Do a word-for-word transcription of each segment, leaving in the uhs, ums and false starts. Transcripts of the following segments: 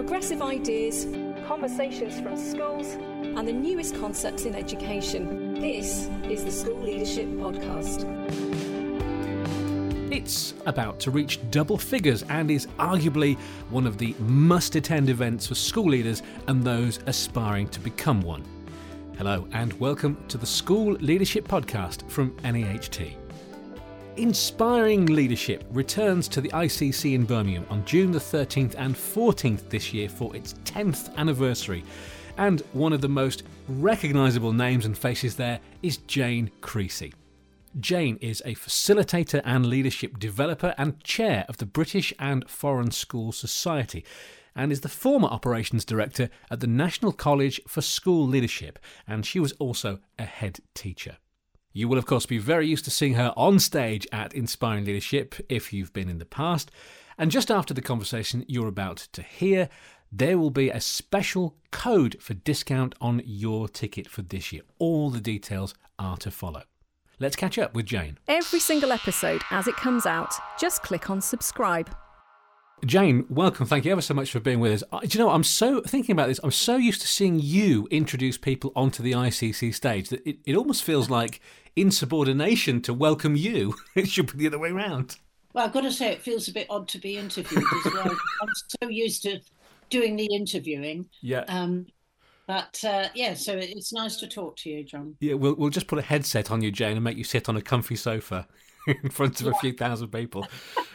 progressive ideas, conversations from schools, and the newest concepts in education. This is the School Leadership Podcast. It's about to reach double figures and is arguably one of the must-attend events for school leaders and those aspiring to become one. Hello and welcome to the School Leadership Podcast from N E H T. Inspiring Leadership returns to the I C C in Birmingham on June the thirteenth and fourteenth this year for its tenth anniversary. And one of the most recognisable names and faces there is Jane Creasy. Jane is a facilitator and leadership developer and chair of the British and Foreign School Society, and is the former operations director at the National College for School Leadership, and she was also a head teacher. You will of course be very used to seeing her on stage at Inspiring Leadership if you've been in the past, and just after the conversation you're about to hear, there will be a special code for discount on your ticket for this year. All the details are to follow. Let's catch up with Jane. Every single episode as it comes out, just click on subscribe. Jane, welcome. Thank you ever so much for being with us. Uh, Do you know, I'm so thinking about this. I'm so used to seeing you introduce people onto the I C C stage that it, it almost feels like insubordination to welcome you. It should be the other way around. Well, I've got to say, it feels a bit odd to be interviewed as well. I'm so used to doing the interviewing. Yeah. Um, but uh, yeah, so it's nice to talk to you, John. Yeah, we'll we'll just put a headset on you, Jane, and make you sit on a comfy sofa in front of yeah. a few thousand people.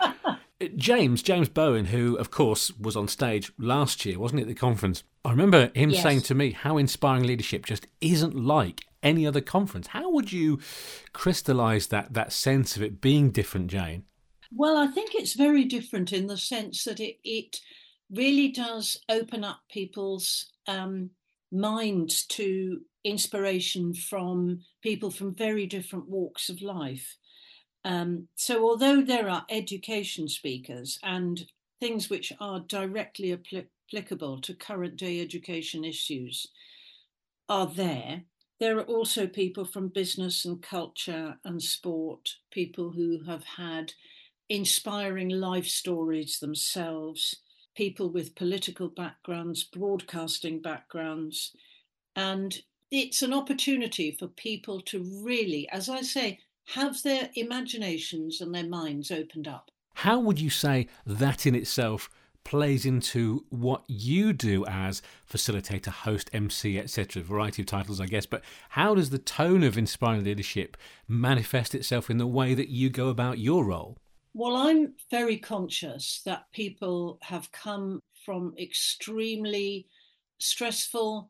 James, James Bowen, who, of course, was on stage last year, wasn't he, at the conference? I remember him Yes. saying to me how Inspiring Leadership just isn't like any other conference. How would you crystallise that, that sense of it being different, Jane? Well, I think it's very different in the sense that it, it really does open up people's um, minds to inspiration from people from very different walks of life. Um, so although there are education speakers and things which are directly apl- applicable to current day education issues are there, there are also people from business and culture and sport, people who have had inspiring life stories themselves, people with political backgrounds, broadcasting backgrounds. And it's an opportunity for people to really, as I say, have their imaginations and their minds opened up. How would you say that in itself plays into what you do as facilitator, host, M C, et cetera? A variety of titles, I guess. But how does the tone of Inspiring Leadership manifest itself in the way that you go about your role? Well, I'm very conscious that people have come from extremely stressful,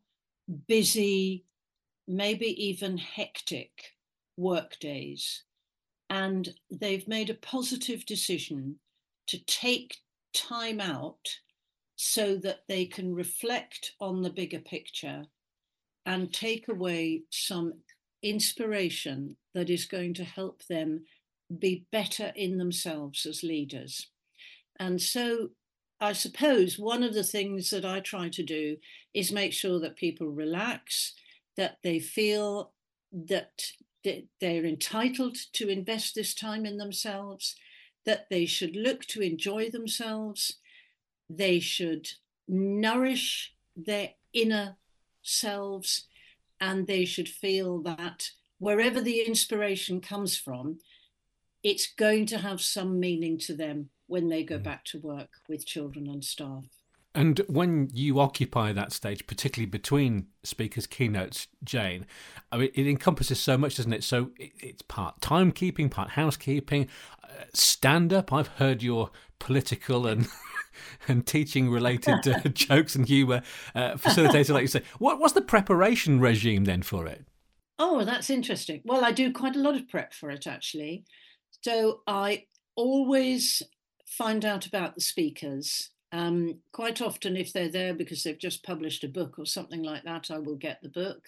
busy, maybe even hectic work days, and they've made a positive decision to take time out so that they can reflect on the bigger picture and take away some inspiration that is going to help them be better in themselves as leaders. And so I suppose one of the things that I try to do is make sure that people relax, that they feel that they're entitled to invest this time in themselves, that they should look to enjoy themselves, they should nourish their inner selves, and they should feel that wherever the inspiration comes from, it's going to have some meaning to them when they go back to work with children and staff. And when you occupy that stage, particularly between speakers' keynotes, Jane, I mean, it encompasses so much, doesn't it? So it's part timekeeping, part housekeeping, uh, stand-up. I've heard your political and and teaching-related uh, jokes and humour uh, facilitator, like you say. What, what's the preparation regime then for it? Oh, that's interesting. Well, I do quite a lot of prep for it, actually. So I always find out about the speakers. Um, quite often, if they're there because they've just published a book or something like that, I will get the book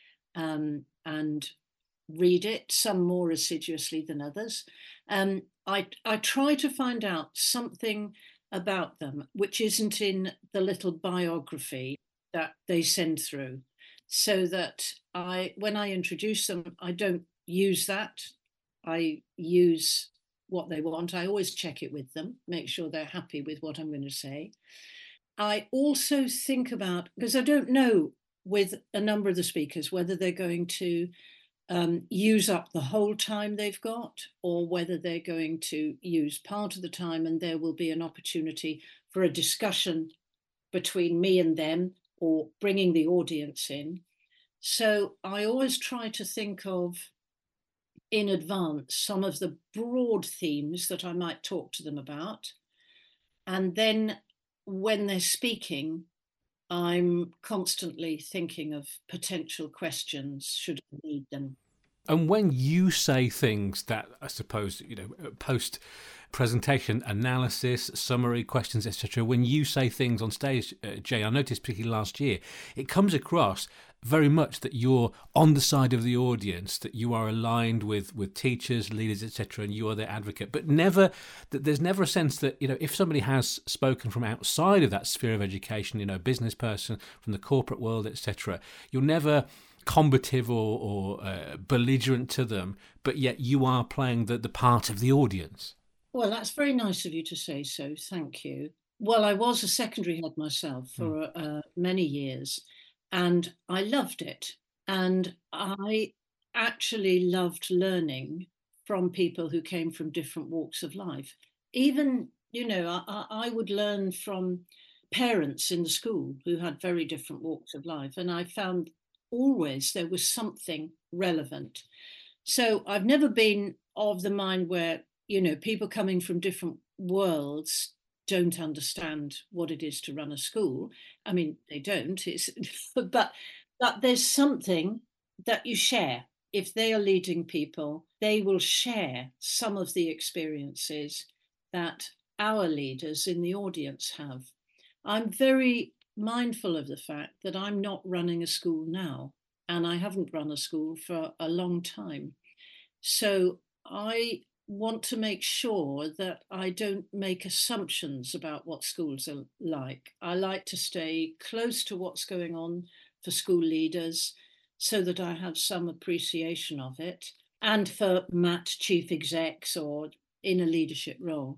um, and read it, some more assiduously than others. Um, I, I try to find out something about them which isn't in the little biography that they send through, so that I, when I introduce them, I don't use that. I use what they want. I always check it with them, make sure they're happy with what I'm going to say. I also think about, because I don't know with a number of the speakers whether they're going to um, use up the whole time they've got, or whether they're going to use part of the time and there will be an opportunity for a discussion between me and them, or bringing the audience in. So I always try to think of in advance some of the broad themes that I might talk to them about. And then when they're speaking, I'm constantly thinking of potential questions should I need them. And when you say things that I suppose, you know, post presentation analysis, summary questions, et cetera, when you say things on stage, uh, Jay, I noticed particularly last year, it comes across very much that you're on the side of the audience, that you are aligned with with teachers, leaders, et cetera, and you are their advocate. But never that there's never a sense that, you know, if somebody has spoken from outside of that sphere of education, you know, business person from the corporate world, et cetera, you're never combative or, or uh, belligerent to them, but yet you are playing the, the part of the audience. Well, that's very nice of you to say so. Thank you. Well, I was a secondary head myself for mm. uh, many years, and I loved it. And I actually loved learning from people who came from different walks of life. Even, you know, I, I would learn from parents in the school who had very different walks of life. And I found always there was something relevant. So I've never been of the mind where, you know, people coming from different worlds don't understand what it is to run a school. I mean, they don't, it's, but, but there's something that you share. If they are leading people, they will share some of the experiences that our leaders in the audience have. I'm very mindful of the fact that I'm not running a school now, and I haven't run a school for a long time. So I want to make sure that I don't make assumptions about what schools are like. I like to stay close to what's going on for school leaders so that I have some appreciation of it, and for Matt, chief execs or in a leadership role.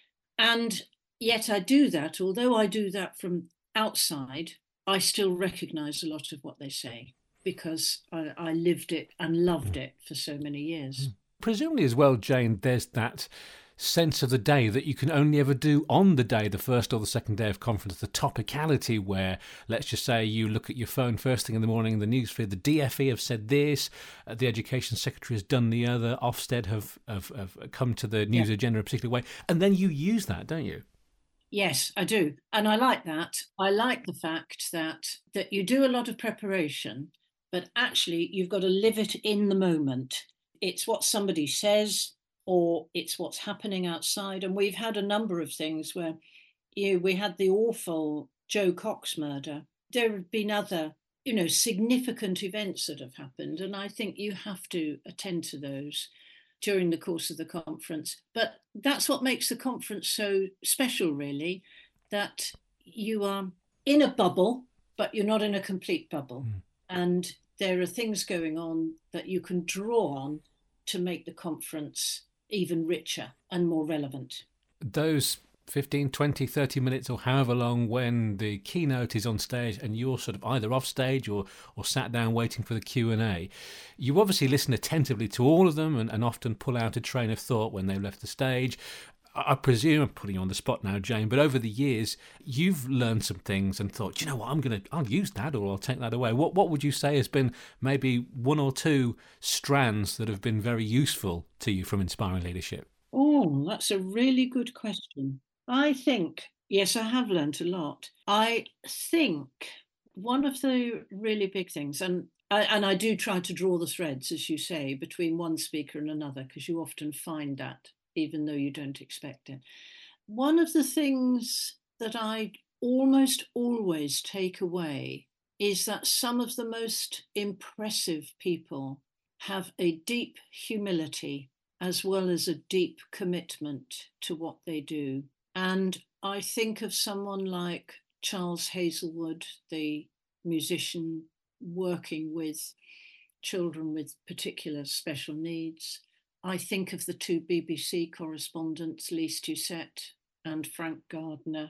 And yet I do that, although I do that from outside, I still recognize a lot of what they say because I, I lived it and loved it for so many years. Presumably as well, Jane, there's that sense of the day that you can only ever do on the day, the first or the second day of conference, the topicality where, let's just say you look at your phone first thing in the morning, the newsfeed, the D F E have said this, uh, the Education Secretary has done the other, Ofsted have, have, have come to the news yeah. agenda in a particular way, and then you use that, don't you? Yes, I do. And I like that. I like the fact that that you do a lot of preparation, but actually you've got to live it in the moment. It's what somebody says, or it's what's happening outside. And we've had a number of things where, you know, we had the awful Jo Cox murder. There have been other, you know, significant events that have happened. And I think you have to attend to those during the course of the conference. But that's what makes the conference so special, really, that you are in a bubble, but you're not in a complete bubble. Mm. And there are things going on that you can draw on to make the conference even richer and more relevant. Those fifteen, twenty, thirty minutes or however long when the keynote is on stage and you're sort of either off stage or, or sat down waiting for the Q and A, you obviously listen attentively to all of them and, and often pull out a train of thought when they've left the stage. I presume, I'm putting you on the spot now, Jane, but over the years, you've learned some things and thought, you know what, I'm going to, I'll use that or I'll take that away. What what would you say has been maybe one or two strands that have been very useful to you from Inspiring Leadership? Oh, that's a really good question. I think, yes, I have learned a lot. I think one of the really big things, and I, and I do try to draw the threads, as you say, between one speaker and another, because you often find that, even though you don't expect it. One of the things that I almost always take away is that some of the most impressive people have a deep humility as well as a deep commitment to what they do. And I think of someone like Charles Hazelwood, the musician working with children with particular special needs. I think of the two B B C correspondents, Lise Doucette and Frank Gardner,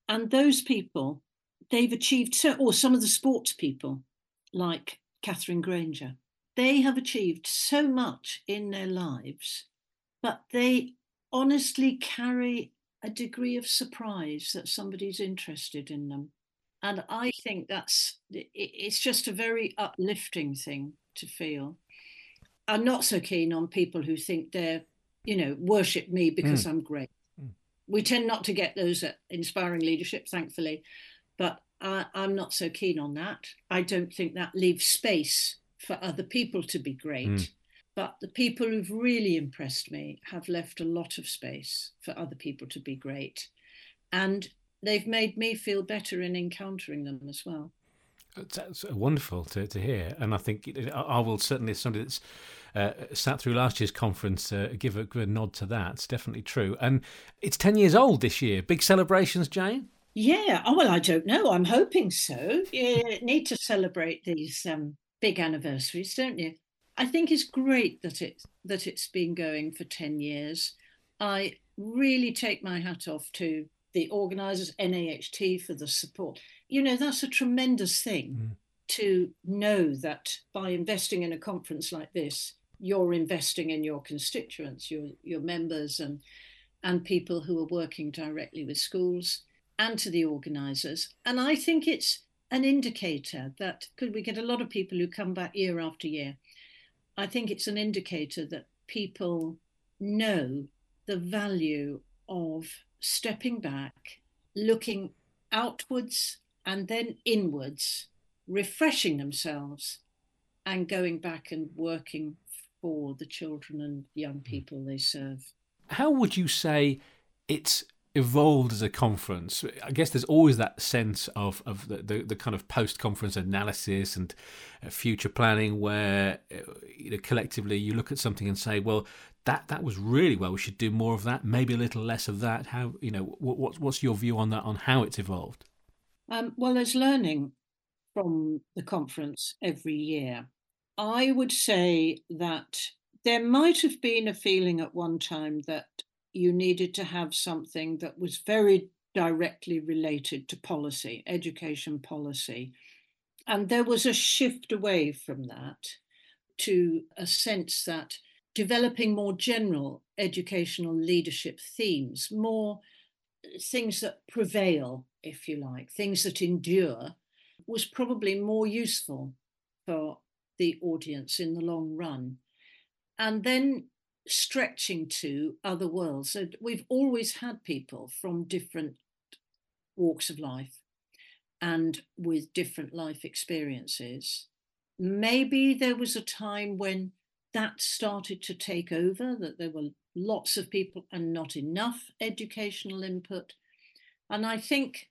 And those people, they've achieved so, or some of the sports people, like Catherine Granger, they have achieved so much in their lives, but they honestly carry a degree of surprise that somebody's interested in them. And I think that's, it's just a very uplifting thing to feel. I'm not so keen on people who think they're, you know, worship me because mm. I'm great. Mm. We tend not to get those at Inspiring Leadership, thankfully, but I, I'm not so keen on that. I don't think that leaves space for other people to be great. Mm. But the people who've really impressed me have left a lot of space for other people to be great. And they've made me feel better in encountering them as well. That's wonderful to, to hear. And I think I will certainly, as somebody that's uh, sat through last year's conference, uh, give, a, give a nod to that. It's definitely true. And it's ten years old this year. Big celebrations, Jane? Yeah. Oh, well, I don't know. I'm hoping so. You need to celebrate these um, big anniversaries, don't you? I think it's great that it that it's been going for ten years. I really take my hat off to the organisers, N A H T, for the support. You know, that's a tremendous thing mm. to know that by investing in a conference like this, you're investing in your constituents, your your members and and people who are working directly with schools, and to the organisers. And I think it's an indicator that, because we get a lot of people who come back year after year, I think it's an indicator that people know the value of stepping back, looking outwards and then inwards, refreshing themselves and going back and working for the children and young people they serve. How would you say it's evolved as a conference? I guess there's always that sense of of the, the, the kind of post-conference analysis and uh, future planning where uh, you know, collectively you look at something and say, well, that that was really well, we should do more of that, maybe a little less of that. How, you know, what, what what's your view on that, on how it's evolved? Um, well, there's learning from the conference every year. I would say that there might have been a feeling at one time that you needed to have something that was very directly related to policy, education policy. And there was a shift away from that to a sense that developing more general educational leadership themes, more things that prevail, if you like, things that endure, was probably more useful for the audience in the long run. And then stretching to other worlds. So we've always had people from different walks of life and with different life experiences. Maybe there was a time when that started to take over, that there were lots of people and not enough educational input. And I think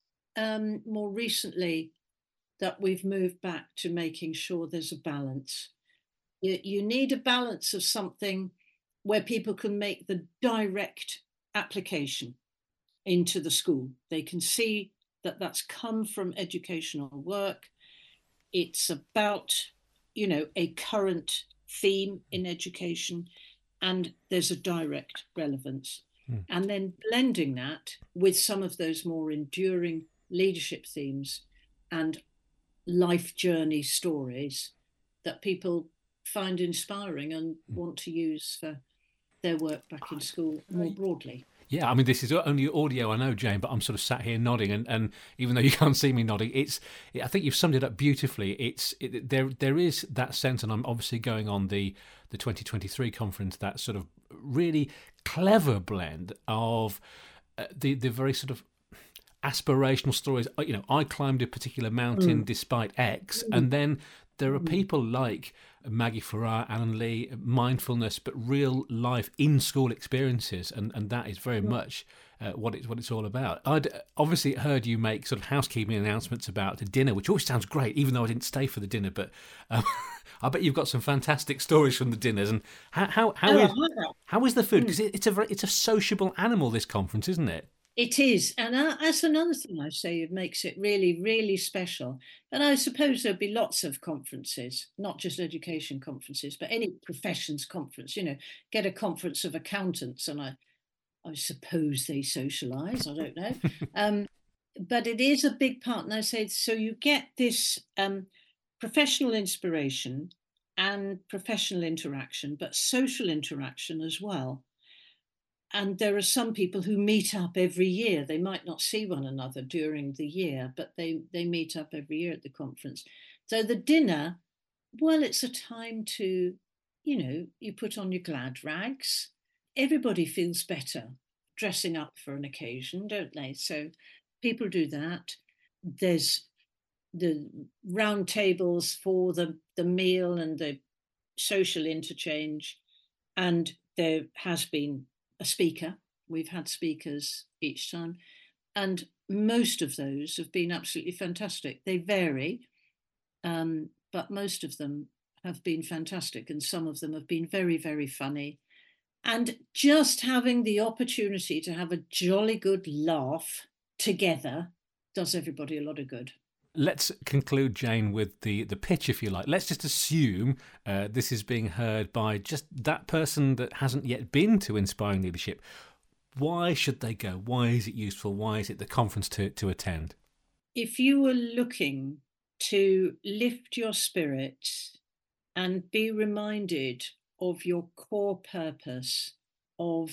um, more recently that we've moved back to making sure there's a balance. You, you need a balance of something where people can make the direct application into the school. They can see that that's come from educational work. It's about, you know, a current theme in education, and there's a direct relevance. Mm. And then blending that with some of those more enduring leadership themes and life journey stories that people find inspiring and mm. want to use for their work back in school more broadly. Yeah, I mean, this is only audio, I know, Jane, but I'm sort of sat here nodding, and, and even though you can't see me nodding, it's. I think you've summed it up beautifully. It's it, there. There is that sense, and I'm obviously going on the the twenty twenty-three conference. That sort of really clever blend of uh, the the very sort of aspirational stories. You know, I climbed a particular mountain mm. despite X, mm. and then there are people like Maggie Farrar, Alan Lee, mindfulness, but real life in school experiences, and, and that is very much uh, what it's what it's all about. I'd obviously heard you make sort of housekeeping announcements about the dinner, which always sounds great, even though I didn't stay for the dinner. But um, I bet you've got some fantastic stories from the dinners. And how how how, oh, is, how is the food? Because it, it's a very, it's a sociable animal, this conference, isn't it? It is. And uh, that's another thing I say it makes it really, really special. And I suppose there'll be lots of conferences, not just education conferences, but any professions conference, you know, get a conference of accountants and I, I suppose they socialise, I don't know. um, but it is a big part. And I say, so you get this um, professional inspiration and professional interaction, but social interaction as well. And there are some people who meet up every year. They might not see one another during the year, but they, they meet up every year at the conference. So the dinner, well, it's a time to, you know, you put on your glad rags. Everybody feels better dressing up for an occasion, don't they? So people do that. There's the round tables for the, the meal and the social interchange. And there has been a speaker. We've had speakers each time. And most of those have been absolutely fantastic. They vary, um, but most of them have been fantastic. And some of them have been very, very funny. And just having the opportunity to have a jolly good laugh together does everybody a lot of good. Let's conclude, Jane, with the, the pitch, if you like. Let's just assume uh, this is being heard by just that person that hasn't yet been to Inspiring Leadership. Why should they go? Why is it useful? Why is it the conference to, to attend? If you were looking to lift your spirits and be reminded of your core purpose, of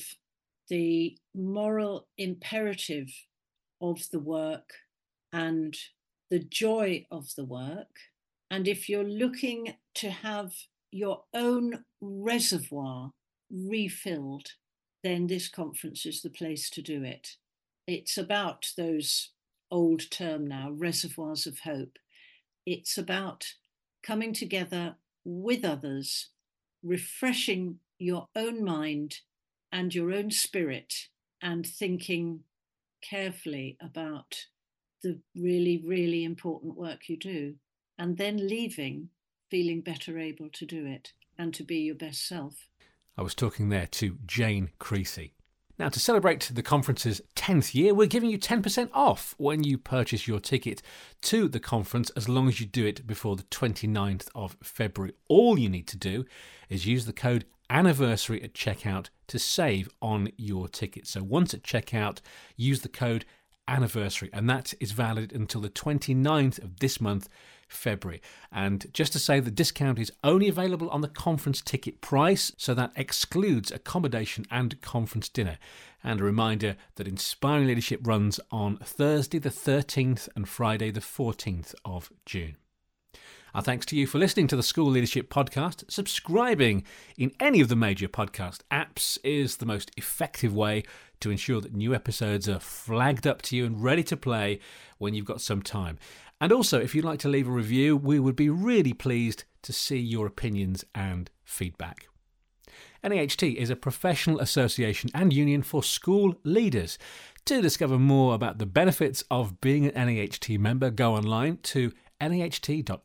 the moral imperative of the work and the joy of the work, and if you're looking to have your own reservoir refilled, then this conference is the place to do it. It's about those old term now, reservoirs of hope. It's about coming together with others, refreshing your own mind and your own spirit, and thinking carefully about the really, really important work you do, and then leaving feeling better able to do it and to be your best self. I was talking there to Jane Creasy. Now, to celebrate the conference's tenth year, we're giving you ten percent off when you purchase your ticket to the conference, as long as you do it before the twenty-ninth of February. All you need to do is use the code anniversary at checkout to save on your ticket. So once at checkout, use the code anniversary, and that is valid until the twenty-ninth of this month, February. And just to say, the discount is only available on the conference ticket price, so that excludes accommodation and conference dinner. And a reminder that Inspiring Leadership runs on Thursday the thirteenth and Friday the fourteenth of June. Our thanks to you for listening to the School Leadership Podcast. Subscribing in any of the major podcast apps is the most effective way to ensure that new episodes are flagged up to you and ready to play when you've got some time. And also, if you'd like to leave a review, we would be really pleased to see your opinions and feedback. N A H T is a professional association and union for school leaders. To discover more about the benefits of being an N A H T member, go online to naht.org.uk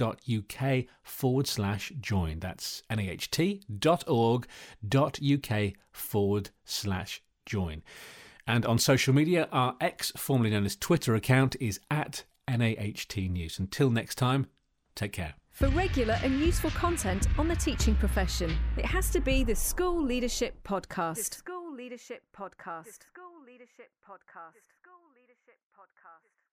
forward slash join. That's naht.org.uk forward slash join. And on social media, our X, formerly known as Twitter account, is at N A H T News. Until next time, take care. For regular and useful content on the teaching profession, it has to be the School Leadership Podcast. The School Leadership Podcast. The School Leadership Podcast. School Leadership Podcast.